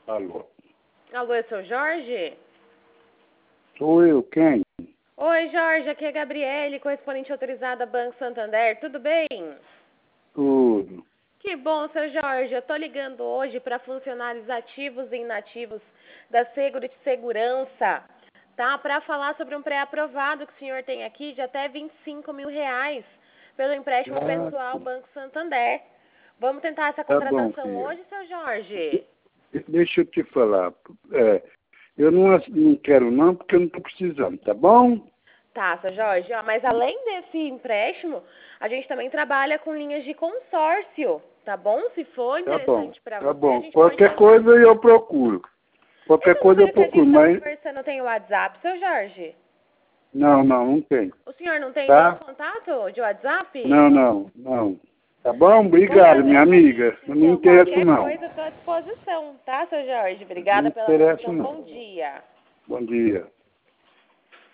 Alô? Alô, é seu Jorge? Sou eu, quem? Oi, Jorge, aqui é a Gabriele, correspondente autorizada Banco Santander, tudo bem? Tudo. Que bom, seu Jorge, eu tô ligando hoje para funcionários ativos e inativos da Seguridade Segurança, tá? Para falar sobre um pré-aprovado que o senhor tem aqui de até R$ 25.000 pelo empréstimo pessoal Banco Santander. Vamos tentar essa Tá bom, contratação filha. hoje, seu Jorge? Deixa eu te falar. Eu não quero não, porque eu não estou precisando, tá bom? Tá, seu Jorge, ó, mas além desse empréstimo, a gente também trabalha com linhas de consórcio, tá bom? Se for Tá bom, interessante para tá você, a bom. gente pode Qualquer tentar. coisa eu procuro. Qualquer Esse coisa eu número que a gente procuro, está mas... conversando tem o WhatsApp, seu Jorge? Não tem. O senhor não tem nenhum Tá? contato de WhatsApp? Não. Tá bom? Vamos Obrigado, fazer minha o amiga. seguinte, Eu não me então, interesso, qualquer não. coisa eu estou à disposição, tá, seu Jorge? Não Obrigada me pela interesso, atenção, não. bom dia. Bom dia.